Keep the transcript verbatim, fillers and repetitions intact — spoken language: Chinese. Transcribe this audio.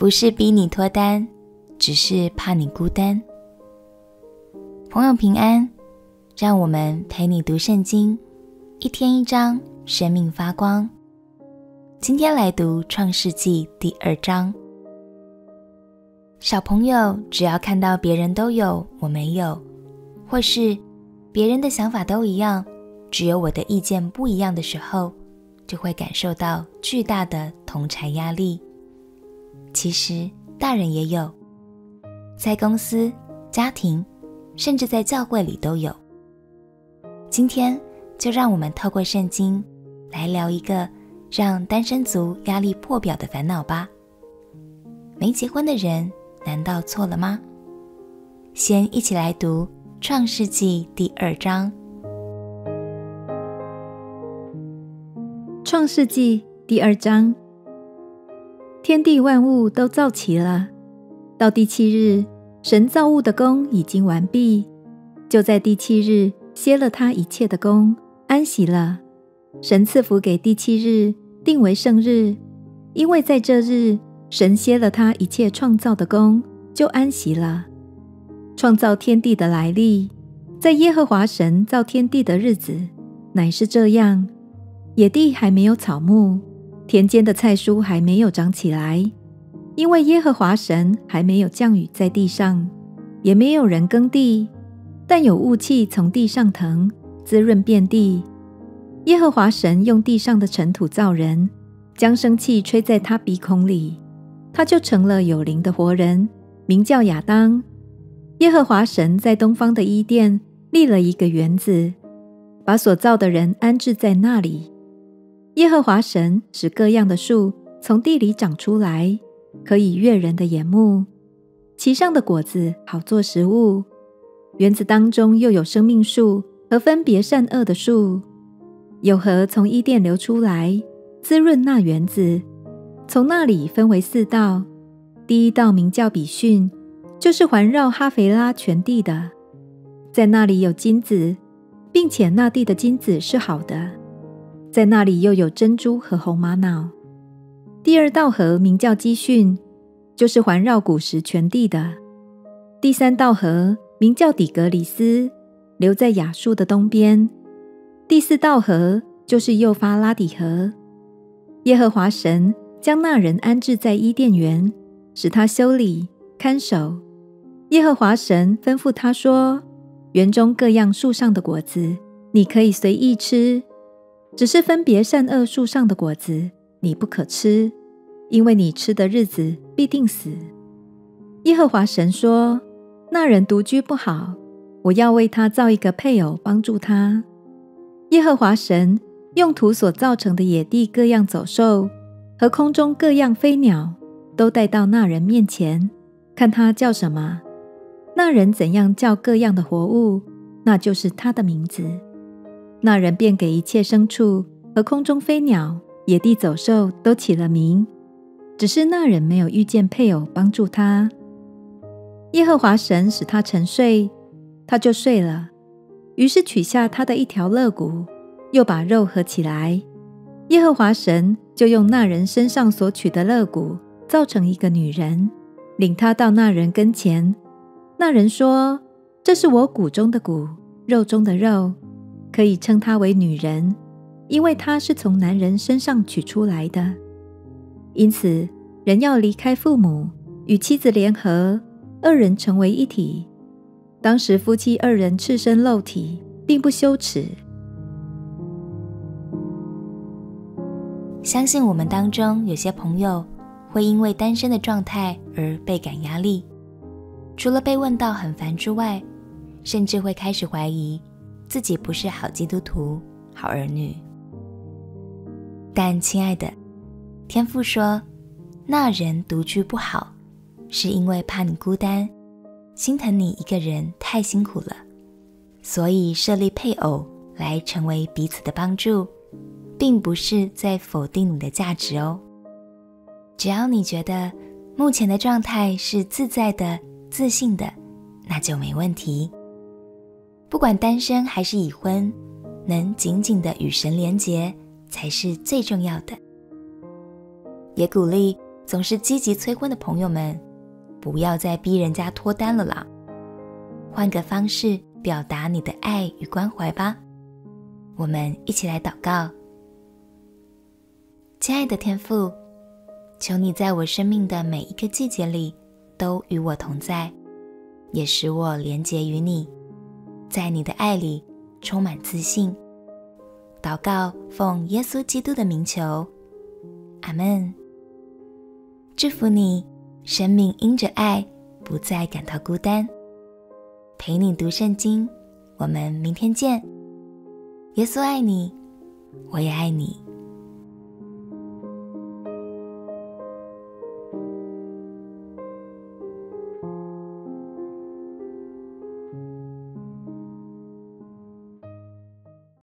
不是逼你脱单，只是怕你孤单。朋友平安，让我们陪你读圣经，一天一章，生命发光。今天来读创世纪第二章。小朋友只要看到别人都有我没有，或是别人的想法都一样，只有我的意见不一样的时候，就会感受到巨大的同侪压力。其实大人也有，在公司、家庭，甚至在教会里都有。今天就让我们透过圣经来聊一个让单身族压力破表的烦恼吧。没结婚的人难道错了吗？先一起来读创世纪第二章。 创世纪第二章，天地万物都造齐了，到第七日，神造物的工已经完毕，就在第七日歇了他一切的工，安息了。神赐福给第七日，定为圣日，因为在这日，神歇了他一切创造的工，就安息了。创造天地的来历，在耶和华神造天地的日子，乃是这样：野地还没有草木，田间的菜蔬还没有长起来，因为耶和华神还没有降雨在地上，也没有人耕地，但有雾气从地上腾，滋润遍地。耶和华神用地上的尘土造人，将生气吹在他鼻孔里，他就成了有灵的活人，名叫亚当。耶和华神在东方的伊甸立了一个园子，把所造的人安置在那里。耶和华神使各样的树从地里长出来，可以悦人的眼目，其上的果子好做食物。园子当中又有生命树和分别善恶的树，有河从伊甸流出来，滋润那园子。从那里分为四道，第一道名叫比逊，就是环绕哈腓拉全地的，在那里有金子，并且那地的金子是好的，在那里又有珍珠和红玛瑙。第二道河名叫基训，就是环绕古时全地的。第三道河名叫底格里斯，流在亚述的东边。第四道河就是幼发拉底河。耶和华神将那人安置在伊甸园，使他修理看守。耶和华神吩咐他说：园中各样树上的果子你可以随意吃，只是分别善恶树上的果子你不可吃，因为你吃的日子必定死。耶和华神说：那人独居不好，我要为他造一个配偶帮助他。耶和华神用土所造成的野地各样走兽和空中各样飞鸟都带到那人面前，看他叫什么。那人怎样叫各样的活物，那就是他的名字。那人便给一切牲畜和空中飞鸟、野地走兽都起了名，只是那人没有遇见配偶帮助他。耶和华神使他沉睡，他就睡了。于是取下他的一条肋骨，又把肉合起来。耶和华神就用那人身上所取的肋骨造成一个女人，领他到那人跟前。那人说：这是我骨中的骨，肉中的肉，可以称她为女人，因为她是从男人身上取出来的。因此人要离开父母，与妻子联合，二人成为一体。当时夫妻二人赤身露体，并不羞耻。 相信我们当中有些朋友会因为单身的状态而倍感压力，除了被问到很烦之外，甚至会开始怀疑自己不是好基督徒、好儿女。但亲爱的，天父说，那人独居不好，是因为怕你孤单，心疼你一个人太辛苦了，所以设立配偶来成为彼此的帮助，并不是在否定你的价值哦。只要你觉得目前的状态是自在的、自信的，那就没问题。不管单身还是已婚，能紧紧地与神连结才是最重要的。也鼓励总是积极催婚的朋友们，不要再逼人家脱单了啦，换个方式表达你的爱与关怀吧。我们一起来祷告。亲爱的天父，求你在我生命的每一个季节里都与我同在，也使我连结于你，在你的爱里充满自信。祷告奉耶稣基督的名求，阿们。祝福你，生命因着爱不再感到孤单。陪你读圣经，我们明天见。耶稣爱你，我也爱你。